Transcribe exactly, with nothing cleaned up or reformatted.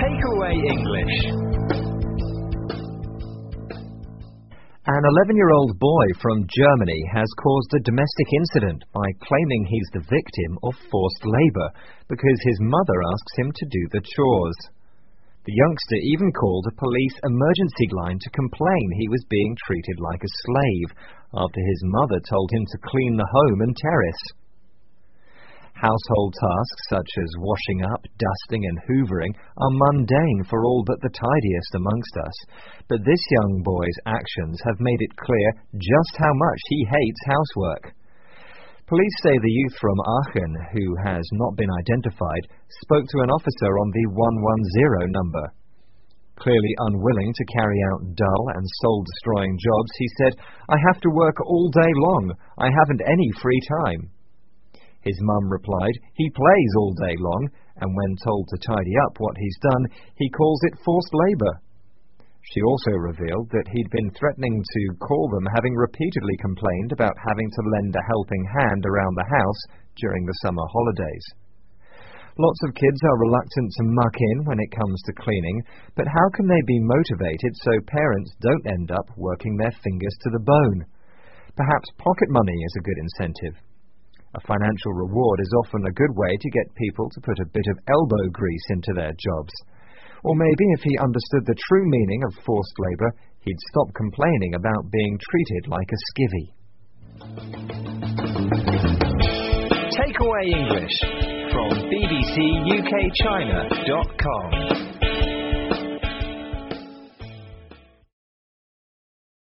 Takeaway English. An eleven-year-old boy from Germany has caused a domestic incident by claiming he's the victim of forced labour because his mother asks him to do the chores. The youngster even called a police emergency line to complain he was being treated like a slave after his mother told him to clean the home and terrace. Household tasks such as washing up, dusting and hoovering are mundane for all but the tidiest amongst us, but this young boy's actions have made it clear just how much he hates housework. Police say the youth from Aachen, who has not been identified, spoke to an officer on the one one zero number. Clearly unwilling to carry out dull and soul-destroying jobs, he said, "I have to work all day long. I haven't any free time." His mum replied, "He plays all day long," and when told to tidy up what he's done, he calls it forced labour. She also revealed that he'd been threatening to call them, having repeatedly complained about having to lend a helping hand around the house during the summer holidays. Lots of kids are reluctant to muck in when it comes to cleaning, but how can they be motivated so parents don't end up working their fingers to the bone? Perhaps pocket money is a good incentive. A financial reward is often a good way to get people to put a bit of elbow grease into their jobs. Or maybe if he understood the true meaning of forced labour, he'd stop complaining about being treated like a skivvy. Takeaway English from b b c u k china dot com.